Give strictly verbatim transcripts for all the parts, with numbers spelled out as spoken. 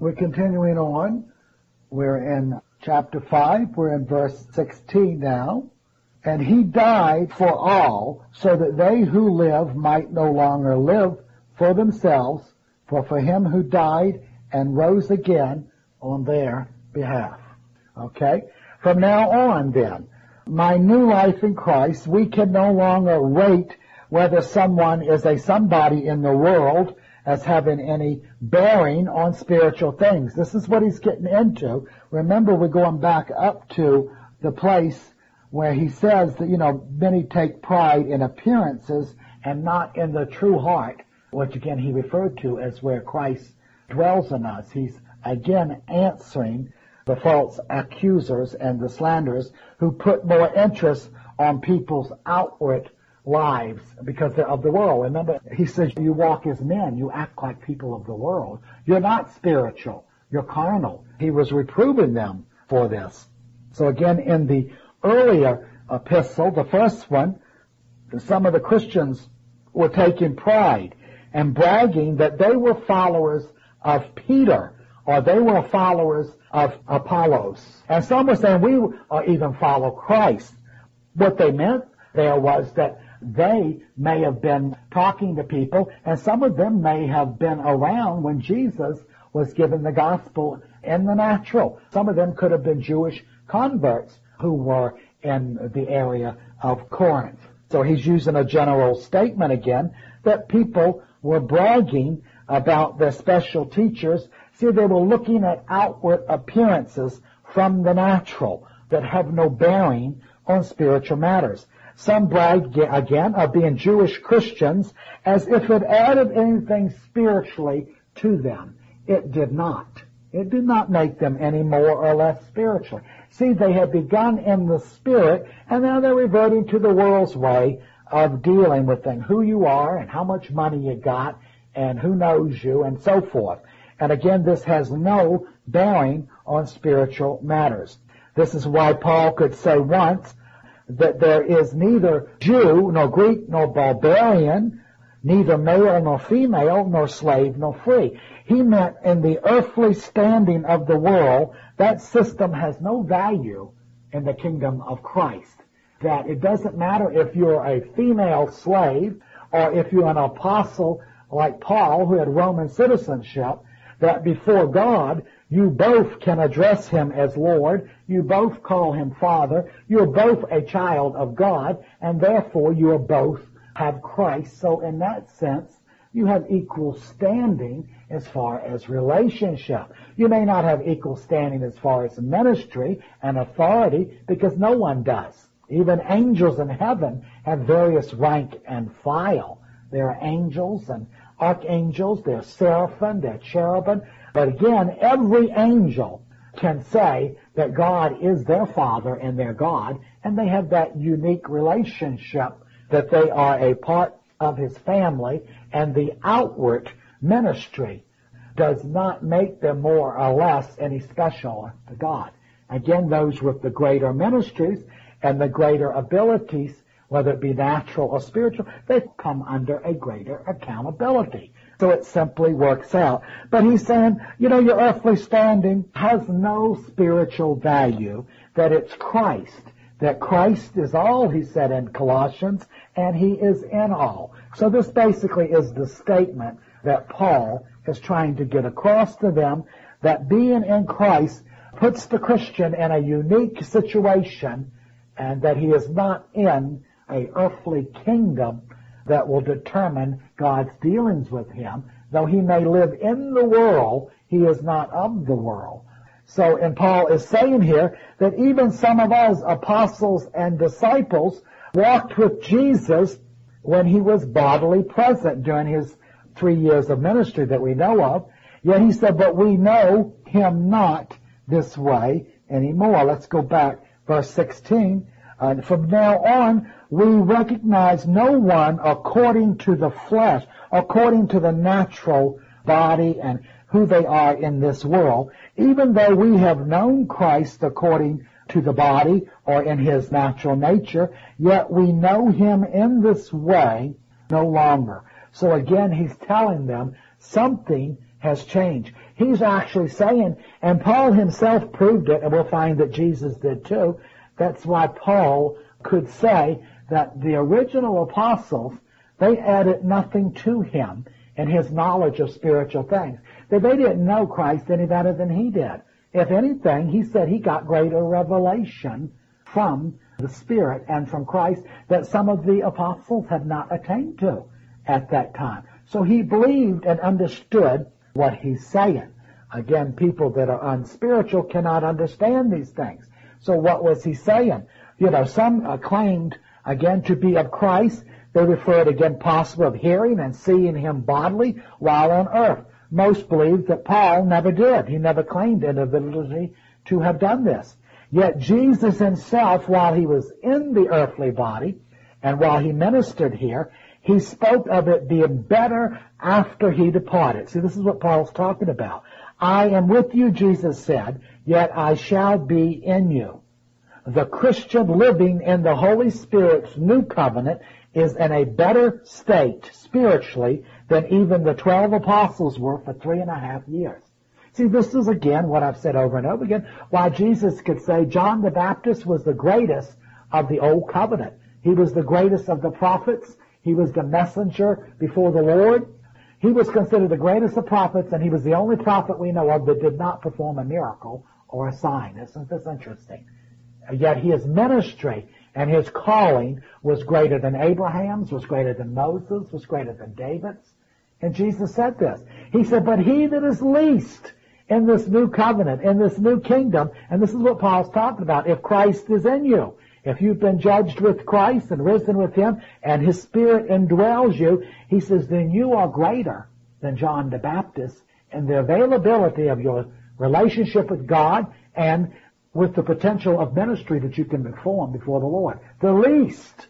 We're continuing on. We're in chapter five. We're in verse sixteen now. And he died for all, so that they who live might no longer live for themselves, for for him who died and rose again on their behalf. Okay? From now on, then, my new life in Christ, we can no longer rate whether someone is a somebody in the world as having any bearing on spiritual things. This is what he's getting into. Remember, we're going back up to the place where he says that, you know, many take pride in appearances and not in the true heart, which again he referred to as where Christ dwells in us. He's again answering the false accusers and the slanderers who put more interest on people's outward lives because they're of the world. Remember, he says you walk as men, you act like people of the world. You're not spiritual, you're carnal. He was reproving them for this. So again, in the earlier epistle, the first one, some of the Christians were taking pride and bragging that they were followers of Peter, or they were followers of Apollos. And some were saying we or even follow Christ. What they meant there was that they may have been talking to people, and some of them may have been around when Jesus was given the gospel in the natural. Some of them could have been Jewish converts who were in the area of Corinth. So he's using a general statement again that people were bragging about their special teachers. See, they were looking at outward appearances from the natural that have no bearing on spiritual matters. Some bragged, again, of being Jewish Christians as if it added anything spiritually to them. It did not. It did not make them any more or less spiritual. See, they had begun in the spirit, and now they're reverting to the world's way of dealing with things. Who you are and how much money you got and who knows you and so forth. And again, this has no bearing on spiritual matters. This is why Paul could say once that there is neither Jew, nor Greek, nor barbarian, neither male nor female, nor slave nor free. He meant in the earthly standing of the world, that system has no value in the kingdom of Christ. That it doesn't matter if you're a female slave or if you're an apostle like Paul who had Roman citizenship, that before God, you both can address him as Lord, you both call him Father, you're both a child of God, and therefore you are both have Christ. So in that sense, you have equal standing as far as relationship. You may not have equal standing as far as ministry and authority, because no one does. Even angels in heaven have various rank and file. There are angels and archangels, there are seraphim, there are cherubim. But again, every angel can say that God is their Father and their God, and they have that unique relationship that they are a part of his family, and the outward ministry does not make them more or less any special to God. Again, those with the greater ministries and the greater abilities, whether it be natural or spiritual, they come under a greater accountability. So it simply works out. But he's saying, you know, your earthly standing has no spiritual value, that it's Christ. That Christ is all, he said in Colossians, and he is in all. So this basically is the statement that Paul is trying to get across to them, that being in Christ puts the Christian in a unique situation, and that he is not in a earthly kingdom that will determine God's dealings with him. Though he may live in the world, he is not of the world. So, and Paul is saying here that even some of us, apostles and disciples, walked with Jesus when he was bodily present during his three years of ministry that we know of. Yet he said, but we know him not this way anymore. Let's go back, verse sixteen. Uh, from now on, we recognize no one according to the flesh, according to the natural body and who they are in this world. Even though we have known Christ according to the body or in his natural nature, yet we know him in this way no longer. So again, he's telling them something has changed. He's actually saying, and Paul himself proved it, and we'll find that Jesus did too. That's why Paul could say that the original apostles, they added nothing to him in his knowledge of spiritual things. That they didn't know Christ any better than he did. If anything, he said he got greater revelation from the Spirit and from Christ that some of the apostles had not attained to at that time. So he believed and understood what he's saying. Again, people that are unspiritual cannot understand these things. So what was he saying? You know, some uh, claimed, again, to be of Christ. They referred, again, possible of hearing and seeing him bodily while on earth. Most believed that Paul never did. He never claimed individually to have done this. Yet Jesus himself, while he was in the earthly body and while he ministered here, he spoke of it being better after he departed. See, this is what Paul's talking about. I am with you, Jesus said, yet I shall be in you. The Christian living in the Holy Spirit's new covenant is in a better state spiritually than even the twelve apostles were for three and a half years. See, this is again what I've said over and over again, why Jesus could say John the Baptist was the greatest of the old covenant. He was the greatest of the prophets. He was the messenger before the Lord. He was considered the greatest of prophets, and he was the only prophet we know of that did not perform a miracle or a sign. Isn't this interesting? Yet his ministry and his calling was greater than Abraham's, was greater than Moses, was greater than David's. And Jesus said this. He said, but he that is least in this new covenant, in this new kingdom, and this is what Paul's talking about, if Christ is in you, if you've been judged with Christ and risen with him, and his Spirit indwells you, he says, then you are greater than John the Baptist in the availability of your relationship with God and with the potential of ministry that you can perform before the Lord. The least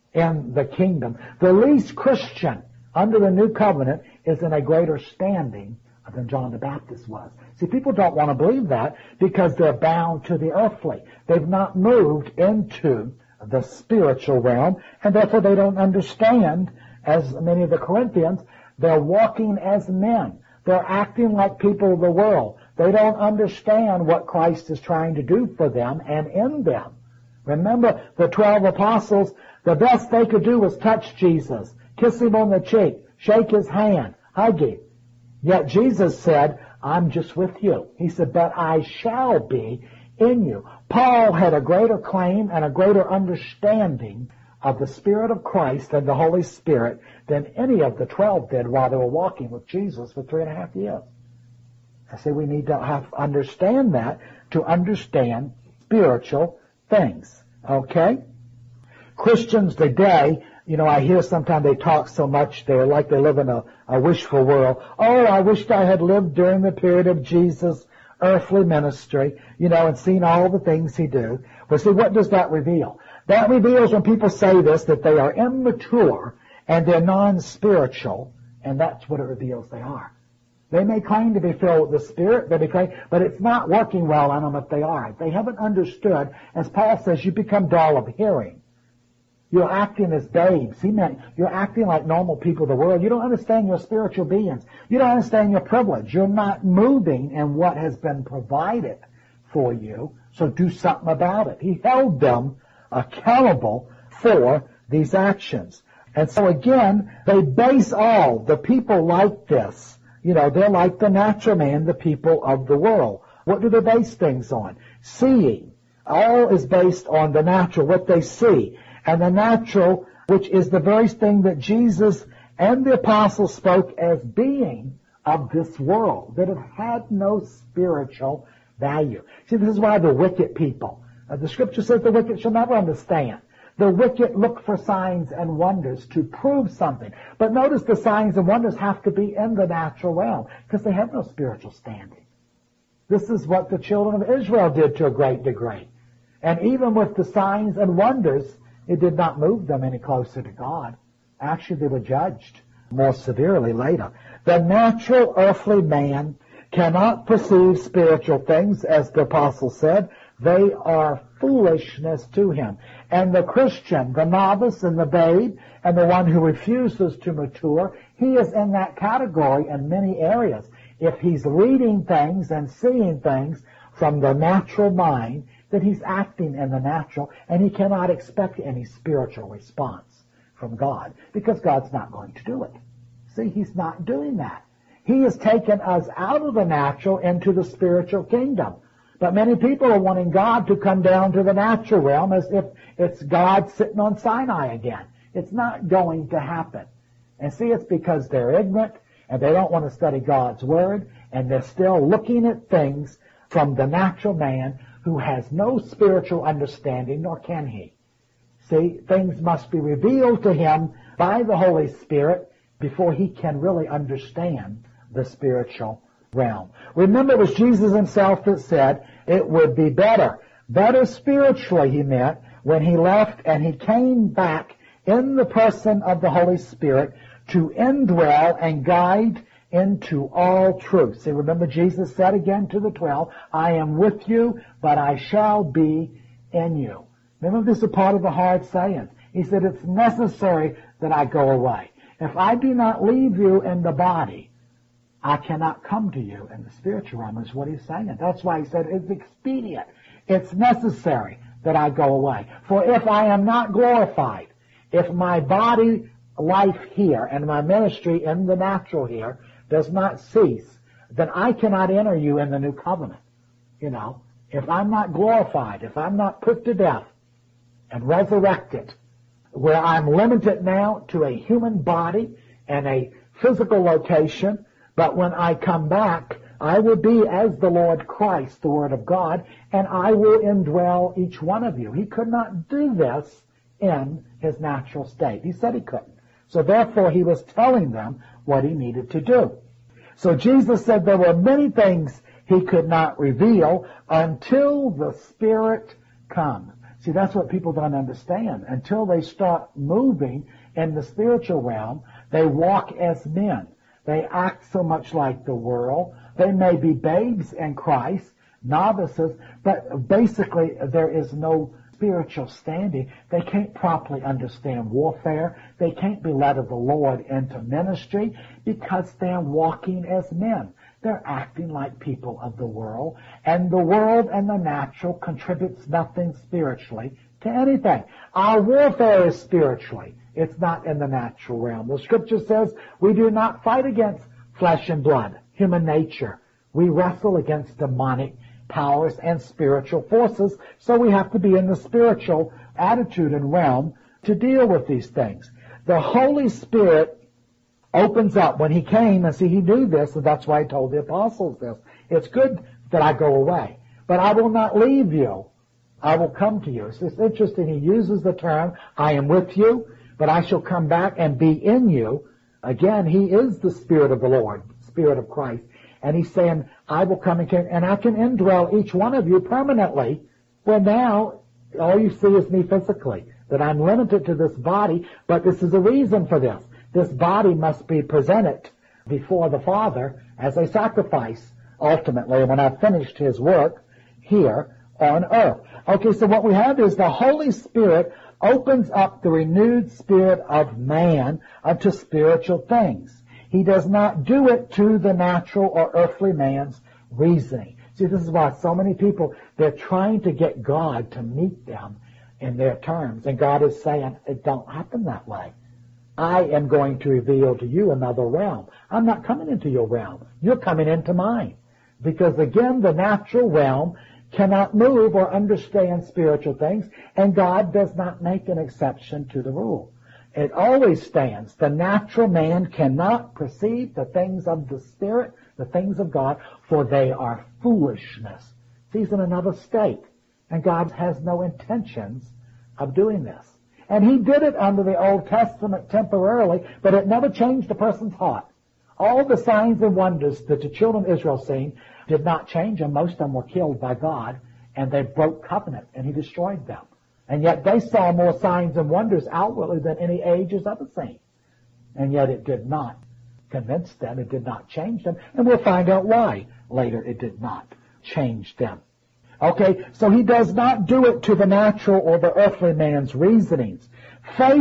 in the kingdom, the least Christian under the new covenant is in a greater standing than John the Baptist was. See, people don't want to believe that because they're bound to the earthly. They've not moved into the spiritual realm, and therefore they don't understand, as many of the Corinthians, they're walking as men. They're acting like people of the world. They don't understand what Christ is trying to do for them and in them. Remember, the twelve apostles, the best they could do was touch Jesus, kiss him on the cheek, shake his hand, hug him. Yet Jesus said, I'm just with you. He said, but I shall be in you. Paul had a greater claim and a greater understanding of the Spirit of Christ and the Holy Spirit than any of the twelve did while they were walking with Jesus for three and a half years. I say we need to have understand that to understand spiritual things. Okay? Christians today, you know, I hear sometimes they talk so much, they're like they live in a, a wishful world. Oh, I wished I had lived during the period of Jesus' earthly ministry, you know, and seen all the things he did. Well, see, what does that reveal? That reveals when people say this, that they are immature and they're non-spiritual, and that's what it reveals they are. They may claim to be filled with the Spirit, they may claim, but it's not working well on them if they are. They haven't understood. As Paul says, you become dull of hearing. You're acting as babes. He meant you're acting like normal people of the world. You don't understand your spiritual beings. You don't understand your privilege. You're not moving in what has been provided for you, so do something about it. He held them accountable for these actions. And so again, they base all, the people like this, you know, they're like the natural man, the people of the world. What do they base things on? Seeing. All is based on the natural, what they see. And the natural, which is the very thing that Jesus and the apostles spoke as being of this world, that it had no spiritual value. See, this is why the wicked people, uh, the scripture says the wicked shall never understand. The wicked look for signs and wonders to prove something. But notice the signs and wonders have to be in the natural realm because they have no spiritual standing. This is what the children of Israel did to a great degree. And even with the signs and wonders, it did not move them any closer to God. Actually, they were judged more severely later. The natural earthly man cannot perceive spiritual things, as the apostle said. They are foolishness to him. And the Christian, the novice and the babe, and the one who refuses to mature, he is in that category in many areas. if he's reading things and seeing things from the natural mind, that he's acting in the natural, and he cannot expect any spiritual response from God, because God's not going to do it. See, he's not doing that. He has taken us out of the natural into the spiritual kingdom. But many people are wanting God to come down to the natural realm as if it's God sitting on Sinai again. It's not going to happen. And see, it's because they're ignorant and they don't want to study God's Word, and they're still looking at things from the natural man who has no spiritual understanding, nor can he. See, things must be revealed to him by the Holy Spirit before he can really understand the spiritual realm. Remember, it was Jesus himself that said it would be better, better spiritually, he meant, when he left and he came back in the person of the Holy Spirit to indwell and guide into all truth. See, remember Jesus said again to the twelve, I am with you, but I shall be in you. Remember, this is a part of the hard saying. He said, it's necessary that I go away. If I do not leave you in the body, I cannot come to you in the spiritual realm, is what he's saying. That's why he said it's expedient. It's necessary that I go away. For if I am not glorified, if my body life here and my ministry in the natural here does not cease, then I cannot enter you in the new covenant. You know, if I'm not glorified, if I'm not put to death and resurrected, where I'm limited now to a human body and a physical location, but when I come back, I will be as the Lord Christ, the Word of God, and I will indwell each one of you. He could not do this in his natural state. He said he couldn't. So therefore, he was telling them what he needed to do. So Jesus said there were many things he could not reveal until the Spirit comes. See, that's what people don't understand. Until they start moving in the spiritual realm, they walk as men. They act so much like the world. They may be babes in Christ, novices, but basically there is no spiritual standing. They can't properly understand warfare. They can't be led of the Lord into ministry because they're walking as men. They're acting like people of the world, and the world and the natural contributes nothing spiritually to anything. Our warfare is spiritually. It's not in the natural realm. The Scripture says we do not fight against flesh and blood, human nature. We wrestle against demonic powers and spiritual forces, so we have to be in the spiritual attitude and realm to deal with these things. The Holy Spirit opens up. When he came, and see, he knew this, and that's why he told the apostles this. It's good that I go away, but I will not leave you. I will come to you. It's just interesting. He uses the term, I am with you, but I shall come back and be in you. Again, he is the Spirit of the Lord, Spirit of Christ. And he's saying, I will come and, can, and I can indwell each one of you permanently. Well, now, all you see is me physically, that I'm limited to this body, but this is a reason for this. This body must be presented before the Father as a sacrifice, ultimately, when I've finished his work here on earth. Okay, so what we have is the Holy Spirit opens up the renewed spirit of man unto spiritual things. He does not do it to the natural or earthly man's reasoning. See, this is why so many people, they're trying to get God to meet them in their terms. And God is saying, it don't happen that way. I am going to reveal to you another realm. I'm not coming into your realm. You're coming into mine. Because again, the natural realm cannot move or understand spiritual things, and God does not make an exception to the rule. It always stands. The natural man cannot perceive the things of the Spirit, the things of God, for they are foolishness. He's in another state, and God has no intentions of doing this. And he did it under the Old Testament temporarily, but it never changed a person's heart. All the signs and wonders that the children of Israel seen did not change them. Most of them were killed by God, and they broke covenant, and he destroyed them. And yet they saw more signs and wonders outwardly than any age has ever seen. And yet it did not convince them. It did not change them. And we'll find out why later it did not change them. Okay, so he does not do it to the natural or the earthly man's reasonings. Faith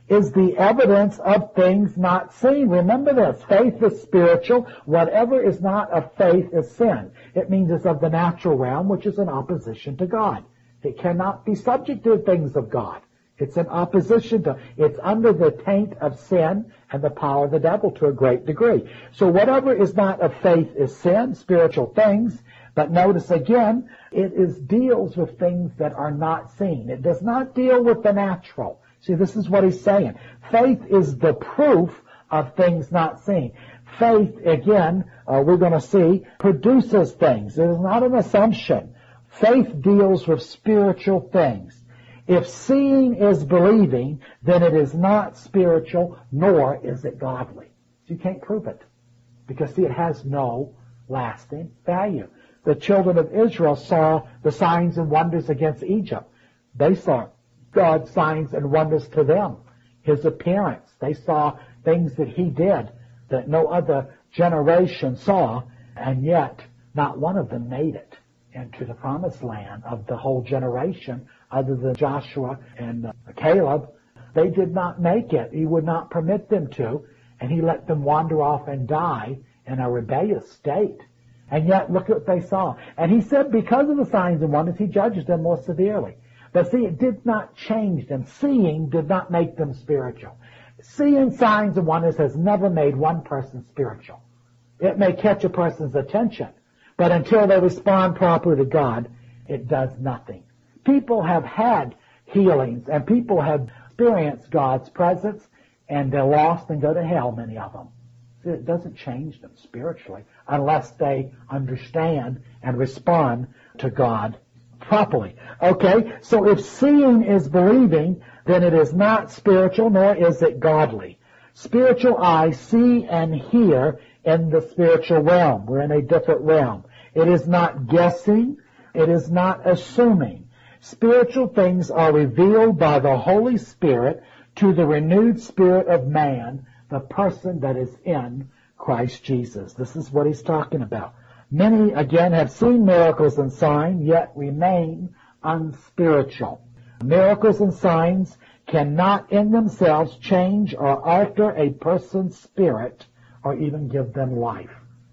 is the evidence of things not seen. Remember this, faith is spiritual. Whatever is not of faith is sin. It means it's of the natural realm, which is in opposition to God. It cannot be subject to the things of God. It's in opposition to, it's under the taint of sin and the power of the devil to a great degree. So whatever is not of faith is sin, spiritual things. But notice again, it is deals with things that are not seen. It does not deal with the natural. See, this is what he's saying. Faith is the proof of things not seen. Faith, again, uh, we're going to see, produces things. It is not an assumption. Faith deals with spiritual things. If seeing is believing, then it is not spiritual, nor is it godly. So you can't prove it. Because, see, it has no lasting value. The children of Israel saw the signs and wonders against Egypt. They saw God's signs and wonders to them. His appearance. They saw things that he did that no other generation saw, and yet not one of them made it into the promised land of the whole generation other than Joshua and uh, Caleb. They did not make it. He would not permit them to, and he let them wander off and die in a rebellious state. And yet, look at what they saw. And he said because of the signs and wonders, he judges them more severely. But see, it did not change them. Seeing did not make them spiritual. Seeing signs and wonders has never made one person spiritual. It may catch a person's attention, but until they respond properly to God, it does nothing. People have had healings, and people have experienced God's presence, and they're lost and go to hell, many of them. It doesn't change them spiritually unless they understand and respond to God properly. Okay, so if seeing is believing, then it is not spiritual, nor is it godly. Spiritual eyes see and hear in the spiritual realm. We're in a different realm. It is not guessing. It is not assuming. Spiritual things are revealed by the Holy Spirit to the renewed spirit of man, the person that is in Christ Jesus. This is what he's talking about. Many, again, have seen miracles and signs, yet remain unspiritual. Miracles and signs cannot in themselves change or alter a person's spirit or even give them life.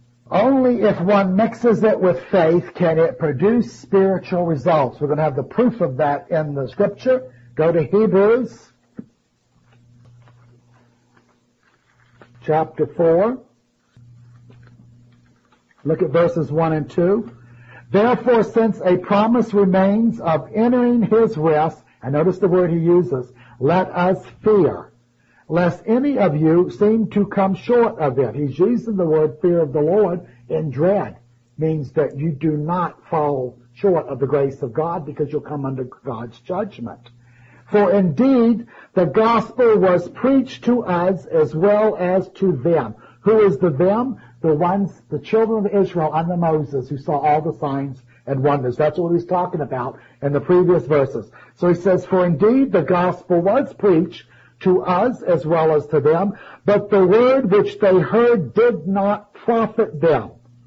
Only if one mixes it with faith can it produce spiritual results. We're going to have the proof of that in the scripture. Go to Hebrews chapter four. Look at verses one and two. Therefore, since a promise remains of entering his rest, and notice the word he uses, let us fear, lest any of you seem to come short of it. He's using the word fear of the Lord in dread. Means that you do not fall short of the grace of God because you'll come under God's judgment. For indeed, the gospel was preached to us as well as to them. Who is the them? The ones, the children of Israel under Moses who saw all the signs and wonders. That's what he's talking about in the previous verses. So he says, for indeed the gospel was preached to us as well as to them, but the word which they heard did not profit them,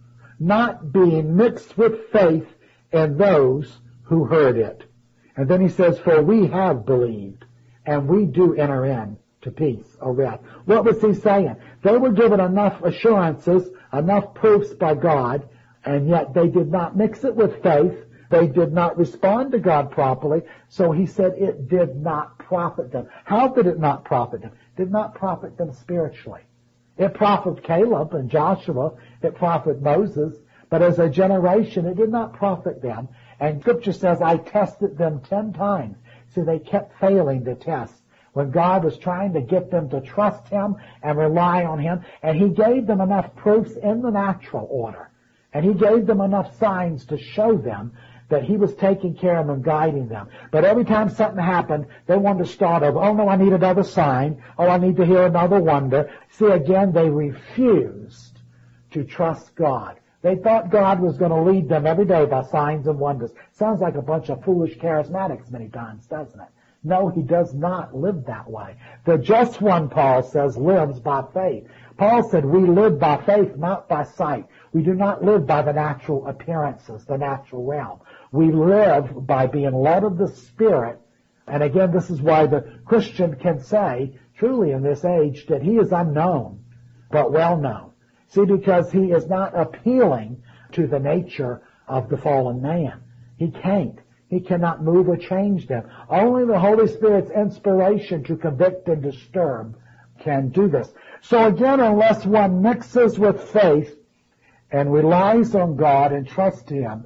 not being mixed with faith in those who heard it. And then he says, for we have believed, and we do enter in to peace or rest. What was he saying? They were given enough assurances, enough proofs by God, and yet they did not mix it with faith. They did not respond to God properly. So he said it did not profit them. How did it not profit them? It did not profit them spiritually. It profited Caleb and Joshua. It profited Moses. But as a generation, it did not profit them. And Scripture says, I tested them ten times. See, they kept failing to test when God was trying to get them to trust him and rely on him. And he gave them enough proofs in the natural order. And he gave them enough signs to show them that he was taking care of them and guiding them. But every time something happened, they wanted to start over. Oh, no, I need another sign. Oh, I need to hear another wonder. See, again, they refused to trust God. They thought God was going to lead them every day by signs and wonders. Sounds like a bunch of foolish charismatics many times, doesn't it? No, he does not live that way. The just one, Paul says, lives by faith. Paul said we live by faith, not by sight. We do not live by the natural appearances, the natural realm. We live by being led of the Spirit And again, this is why the Christian can say, truly in this age, that he is unknown, but well known. See, because he is not appealing to the nature of the fallen man. He can't. He cannot move or change them. Only the Holy Spirit's inspiration to convict and disturb can do this. So again, unless one mixes with faith and relies on God and trusts Him,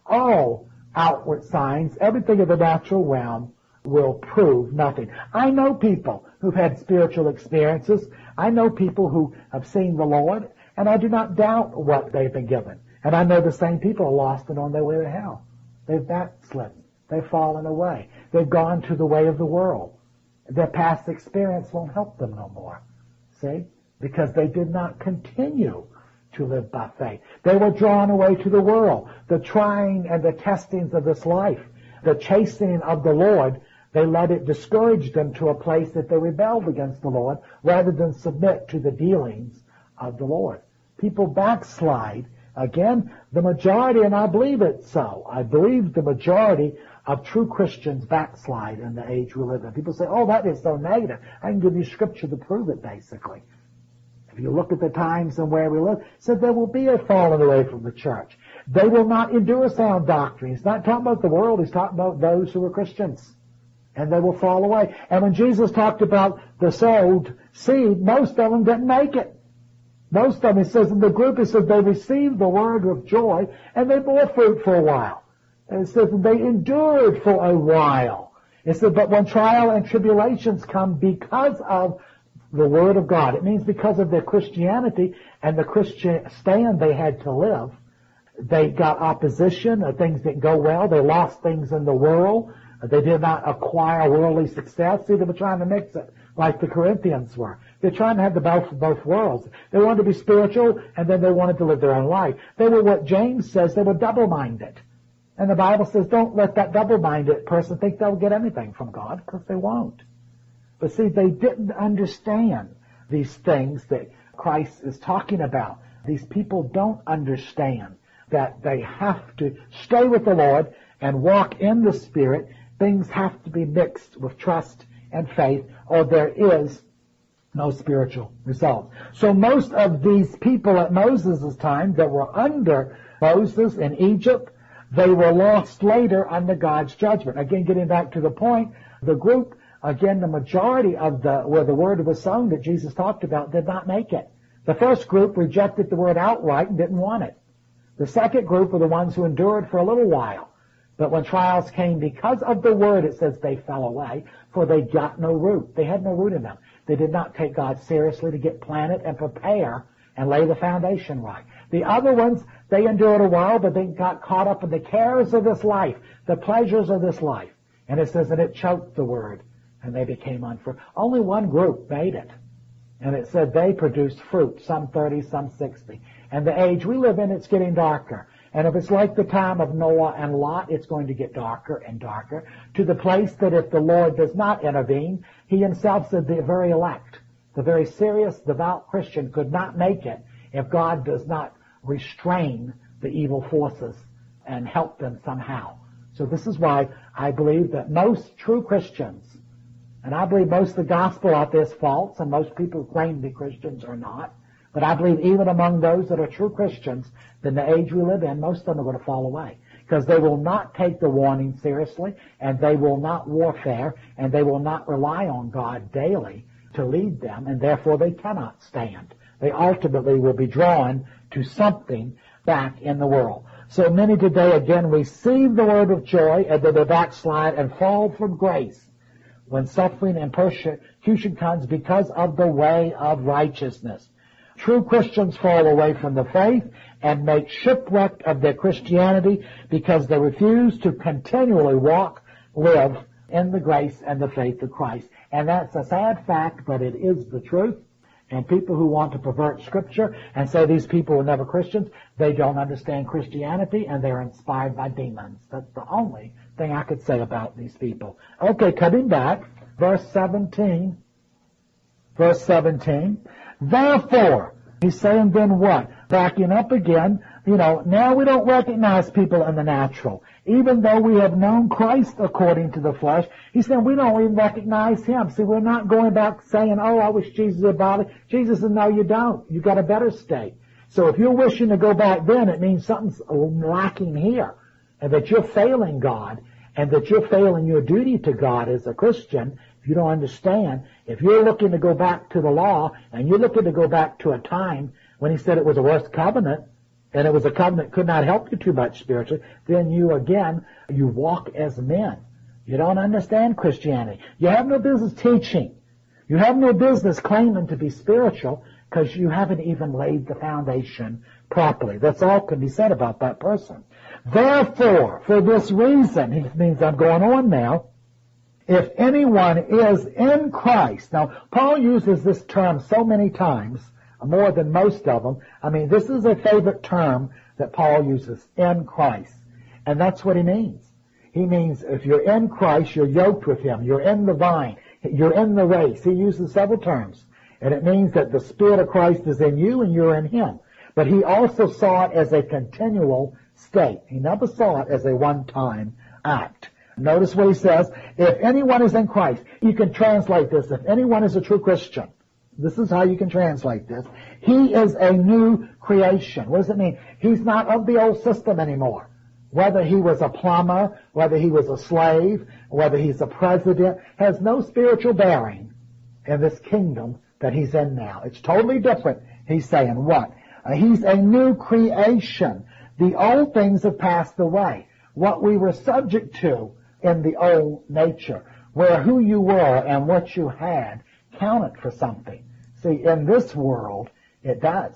all outward signs, everything of the natural realm, will prove nothing. I know people who've had spiritual experiences. I know people who have seen the Lord, and I do not doubt what they've been given. And I know the same people are lost and on their way to hell. They've backslidden. They've fallen away. They've gone to the way of the world. Their past experience won't help them no more. See? Because they did not continue to live by faith. They were drawn away to the world. The trying and the testings of this life, the chastening of the Lord, they let it discourage them to a place that they rebelled against the Lord rather than submit to the dealings of the Lord. People backslide. Again, the majority, and I believe it so, I believe the majority of true Christians backslide in the age we live in. People say, oh, that is so negative. I can give you scripture to prove it, basically. If you look at the times and where we live, it said there will be a falling away from the church. They will not endure sound doctrine. He's not talking about the world. He's talking about those who are Christians. And they will fall away. And when Jesus talked about the sowed seed, most of them didn't make it. Most of them, he says in the group, he said they received the word of joy and they bore fruit for a while. And it says they endured for a while. It said, but when trial and tribulations come because of the word of God, it means because of their Christianity and the Christian stand they had to live, they got opposition, or things didn't go well, they lost things in the world, they did not acquire worldly success. See, they were trying to mix it like the Corinthians were. They're trying to have the best of both worlds. They wanted to be spiritual, and then they wanted to live their own life. They were what James says, they were double-minded. And the Bible says, don't let that double-minded person think they'll get anything from God, because they won't. But see, they didn't understand these things that Christ is talking about. These people don't understand that they have to stay with the Lord and walk in the Spirit. Things have to be mixed with trust and faith, or there is no spiritual result. So most of these people at Moses' time that were under Moses in Egypt, they were lost later under God's judgment. Again, getting back to the point, the group, again, the majority of the, where the word was sown that Jesus talked about did not make it. The first group rejected the word outright and didn't want it. The second group were the ones who endured for a little while. But when trials came because of the word, it says they fell away, for they got no root. They had no root in them. They did not take God seriously to get planted and prepare and lay the foundation right. The other ones, they endured a while, but they got caught up in the cares of this life, the pleasures of this life. And it says that it choked the word, and they became unfruitful. Only one group made it. And it said they produced fruit, some thirty, some sixty. And the age we live in, it's getting darker. And if it's like the time of Noah and Lot, it's going to get darker and darker, to the place that if the Lord does not intervene, he himself said the very elect, the very serious, devout Christian could not make it if God does not restrain the evil forces and help them somehow. So this is why I believe that most true Christians, and I believe most of the gospel out there is false, and most people who claim to be Christians are not, but I believe even among those that are true Christians, in the age we live in, most of them are going to fall away. Because they will not take the warning seriously, and they will not warfare, and they will not rely on God daily to lead them, and therefore they cannot stand. They ultimately will be drawn to something back in the world. So many today, again, receive the word of joy, and then they backslide and fall from grace when suffering and persecution comes because of the way of righteousness. True Christians fall away from the faith and make shipwreck of their Christianity because they refuse to continually walk, live in the grace and the faith of Christ. And that's a sad fact, but it is the truth. And people who want to pervert Scripture and say these people were never Christians, they don't understand Christianity and they're inspired by demons. That's the only thing I could say about these people. Okay, coming back, verse seventeen. Verse seventeen. Therefore, he's saying then what? Backing up again, you know, now we don't recognize people in the natural. Even though we have known Christ according to the flesh, he said we don't even recognize him. See, we're not going back saying, oh, I wish Jesus had body. Jesus said, no, you don't. You got a better state. So if you're wishing to go back then, it means something's lacking here, and that you're failing God, and that you're failing your duty to God as a Christian. If you don't understand, if you're looking to go back to the law, and you're looking to go back to a time when he said it was a worse covenant, and it was a covenant that could not help you too much spiritually, then you, again, you walk as men. You don't understand Christianity. You have no business teaching. You have no business claiming to be spiritual because you haven't even laid the foundation properly. That's all can be said about that person. Therefore, for this reason, he means I'm going on now, if anyone is in Christ. Now, Paul uses this term so many times, more than most of them. I mean, this is a favorite term that Paul uses, in Christ. And that's what he means. He means if you're in Christ, you're yoked with him. You're in the vine. You're in the race. He uses several terms. And it means that the Spirit of Christ is in you and you're in him. But he also saw it as a continual state. He never saw it as a one-time act. Notice what he says. If anyone is in Christ, you can translate this. If anyone is a true Christian, this is how you can translate this. He is a new creation. What does it mean? He's not of the old system anymore. Whether he was a plumber, whether he was a slave, whether he's a president, has no spiritual bearing in this kingdom that he's in now. It's totally different. He's saying what? Uh, he's a new creation. The old things have passed away. What we were subject to in the old nature, where who you were and what you had counted for something. See, in this world, it does,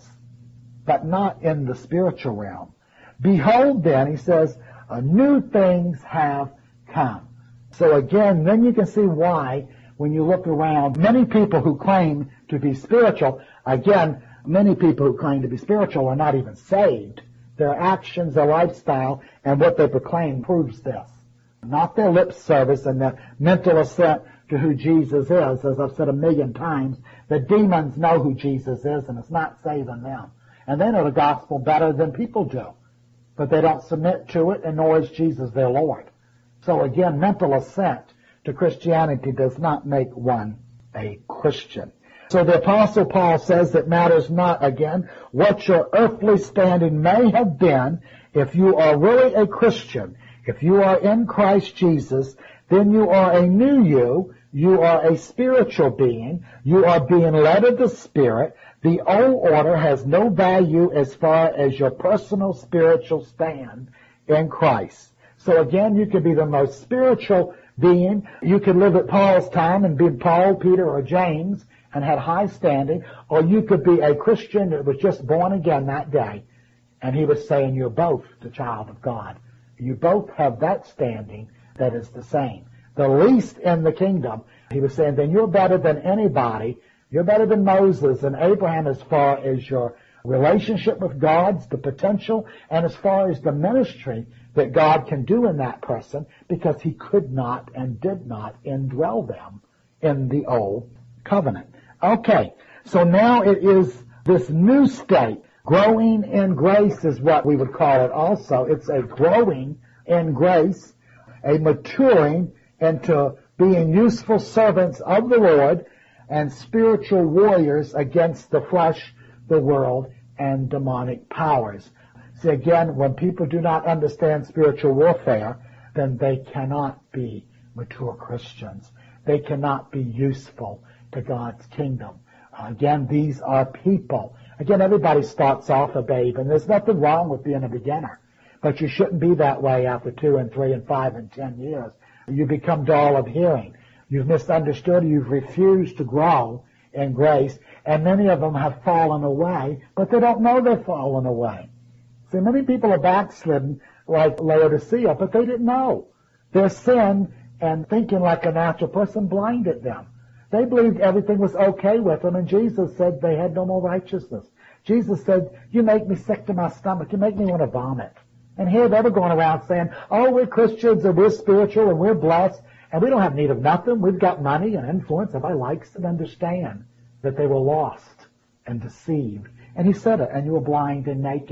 but not in the spiritual realm. Behold then, he says, uh, new things have come. So again, then you can see why, when you look around, many people who claim to be spiritual, again, many people who claim to be spiritual are not even saved. Their actions, their lifestyle, and what they proclaim proves this. Not their lip service and their mental assent to who Jesus is. As I've said a million times, the demons know who Jesus is, and it's not saving them. And they know the gospel better than people do. But they don't submit to it, and nor is Jesus their Lord. So again, mental assent to Christianity does not make one a Christian. So the Apostle Paul says it matters not, again, what your earthly standing may have been. If you are really a Christian, if you are in Christ Jesus, then you are a new you. You are a spiritual being. You are being led of the Spirit. The old order has no value as far as your personal spiritual stand in Christ. So again, you could be the most spiritual being. You could live at Paul's time and be Paul, Peter, or James and had high standing, or you could be a Christian that was just born again that day, and he was saying you're both the child of God. You both have that standing that is the same. The least in the kingdom, he was saying, then you're better than anybody. You're better than Moses and Abraham as far as your relationship with God's, the potential, and as far as the ministry that God can do in that person, because he could not and did not indwell them in the old covenant. Okay, so now it is this new state. Growing in grace is what we would call it also. It's a growing in grace, a maturing into being useful servants of the Lord and spiritual warriors against the flesh, the world, and demonic powers. See, again, when people do not understand spiritual warfare, then they cannot be mature Christians. They cannot be useful to God's kingdom. Uh, again, these are people. Again, everybody starts off a babe, and there's nothing wrong with being a beginner. But you shouldn't be that way after two and three and five and ten years. You become dull of hearing. You've misunderstood. You've refused to grow in grace, and many of them have fallen away, but they don't know they've fallen away. See, many people are backslidden like Laodicea, but they didn't know. Their sin and thinking like a natural person blinded them. They believed everything was okay with them, and Jesus said they had no more righteousness. Jesus said, you make me sick to my stomach. You make me want to vomit. And here they were going around saying, oh, we're Christians and we're spiritual and we're blessed and we don't have need of nothing. We've got money and influence. Everybody likes and understand that they were lost and deceived. And he said it, and you were blind and naked,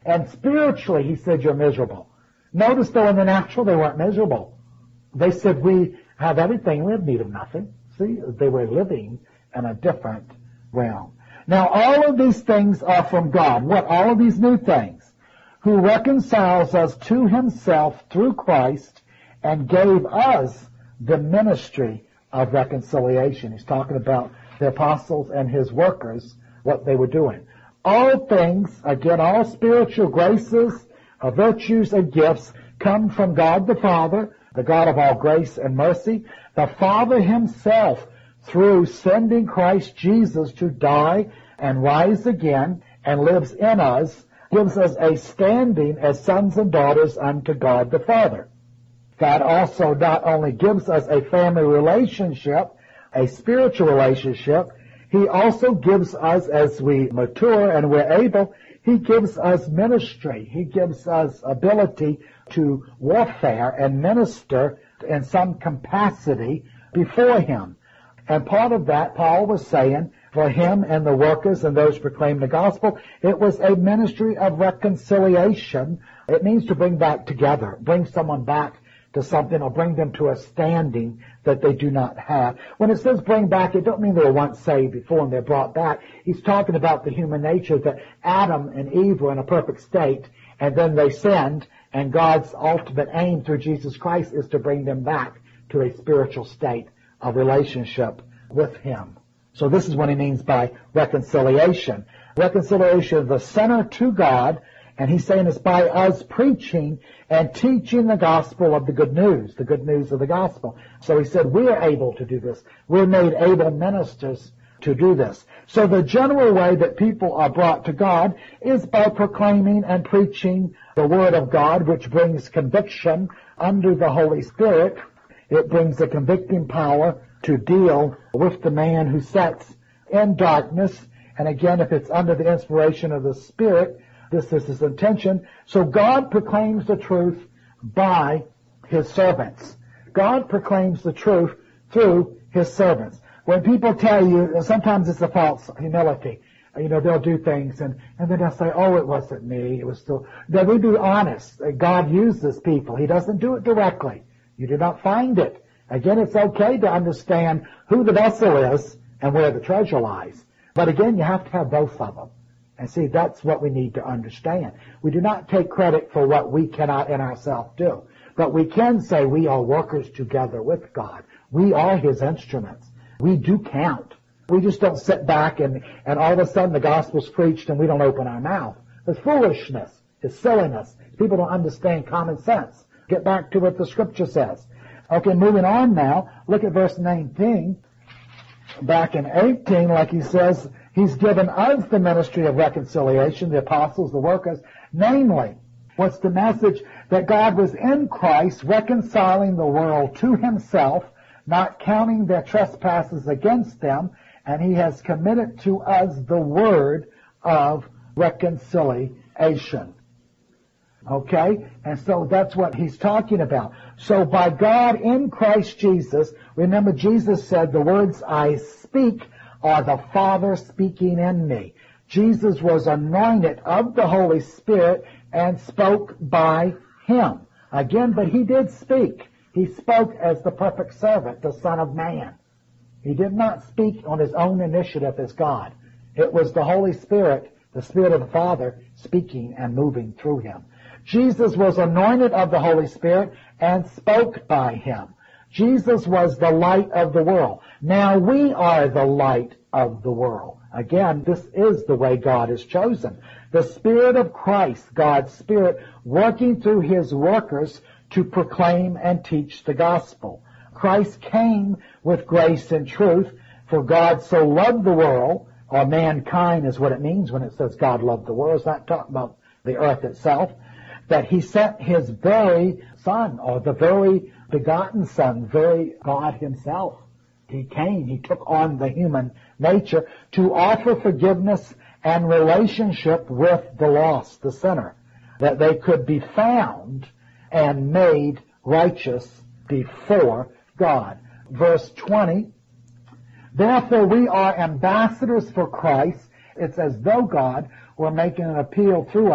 And spiritually, he said, you're miserable. Notice, though, in the natural, they weren't miserable. They said, we have everything, we have need of nothing. See, they were living in a different realm. Now, all of these things are from God. What? All of these new things. Who reconciles us to himself through Christ and gave us the ministry of reconciliation. He's talking about the apostles and his workers, what they were doing. All things, again, all spiritual graces, uh, virtues, and gifts come from God the Father, the God of all grace and mercy. The Father himself, through sending Christ Jesus to die and rise again and lives in us, gives us a standing as sons and daughters unto God the Father. God also not only gives us a family relationship, a spiritual relationship, he also gives us, as we mature and we're able, he gives us ministry. He gives us ability to warfare and minister in some capacity before him. And part of that, Paul was saying, for him and the workers and those proclaiming the gospel, it was a ministry of reconciliation. It means to bring back together, bring someone back to something, or bring them to a standing that they do not have. When it says bring back, it don't mean they were once saved before and they're brought back. He's talking about the human nature, that Adam and Eve were in a perfect state, and then they sinned, and God's ultimate aim through Jesus Christ is to bring them back to a spiritual state of relationship with him. So this is what he means by reconciliation. Reconciliation of the sinner to God, and he's saying it's by us preaching and teaching the gospel of the good news, the good news of the gospel. So he said we're able to do this. We're made able ministers to do this. So the general way that people are brought to God is by proclaiming and preaching the word of God, which brings conviction under the Holy Spirit. It brings a convicting power to deal with the man who sits in darkness. And again, if it's under the inspiration of the Spirit, this is his intention. So God proclaims the truth by his servants. God proclaims the truth through his servants. When people tell you, sometimes it's a false humility. You know, they'll do things and, and then they'll say, oh, it wasn't me. It was still... Now, we be honest. God uses people. He doesn't do it directly. You do not find it. Again, it's okay to understand who the vessel is and where the treasure lies. But again, you have to have both of them. And see, that's what we need to understand. We do not take credit for what we cannot in ourselves do. But we can say we are workers together with God. We are his instruments. We do count. We just don't sit back and, and all of a sudden the gospel's preached and we don't open our mouth. It's foolishness. It's silliness. People don't understand common sense. Get back to what the scripture says. Okay, moving on now. Look at verse nineteen. Back in eighteen, like he says, he's given us the ministry of reconciliation, the apostles, the workers. Namely, what's the message? That God was in Christ reconciling the world to himself, not counting their trespasses against them, and he has committed to us the word of reconciliation. Okay? And so that's what he's talking about. So by God in Christ Jesus, remember Jesus said, the words I speak are the Father speaking in me. Jesus was anointed of the Holy Spirit and spoke by him. Again, but he did speak. He spoke as the perfect servant, the Son of Man. He did not speak on his own initiative as God. It was the Holy Spirit, the Spirit of the Father, speaking and moving through him. Jesus was anointed of the Holy Spirit and spoke by him. Jesus was the light of the world. Now we are the light of the world. Again, this is the way God has chosen. The Spirit of Christ, God's Spirit, working through his workers to proclaim and teach the gospel. Christ came with grace and truth, for God so loved the world, or mankind is what it means when it says God loved the world. It's not talking about the earth itself. That he sent his very Son, or the very begotten Son, very God himself. He came, he took on the human nature to offer forgiveness and relationship with the lost, the sinner, that they could be found and made righteous before God. Verse twenty, therefore we are ambassadors for Christ. It's as though God were making an appeal through us.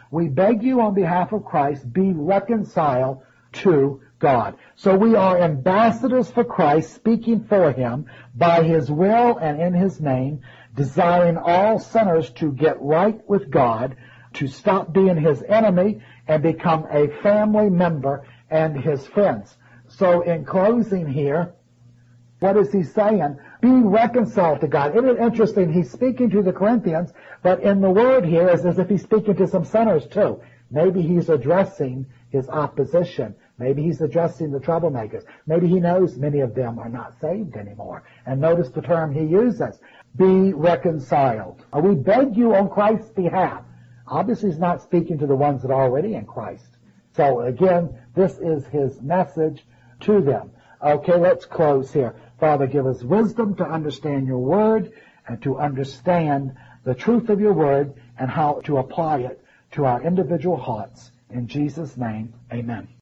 We beg you on behalf of Christ, be reconciled to God. So we are ambassadors for Christ, speaking for him by his will and in his name, desiring all sinners to get right with God, to stop being his enemy and become a family member and his friends. So in closing here, what is he saying? Be reconciled to God. Isn't it interesting? He's speaking to the Corinthians, but in the word here is as if he's speaking to some sinners too. Maybe he's addressing his opposition. Maybe he's addressing the troublemakers. Maybe he knows many of them are not saved anymore. And notice the term he uses, be reconciled. We beg you on Christ's behalf. Obviously he's not speaking to the ones that are already in Christ. So again, this is his message to them. Okay, let's close here. Father, give us wisdom to understand your word and to understand the truth of your word and how to apply it to our individual hearts. In Jesus' name, amen.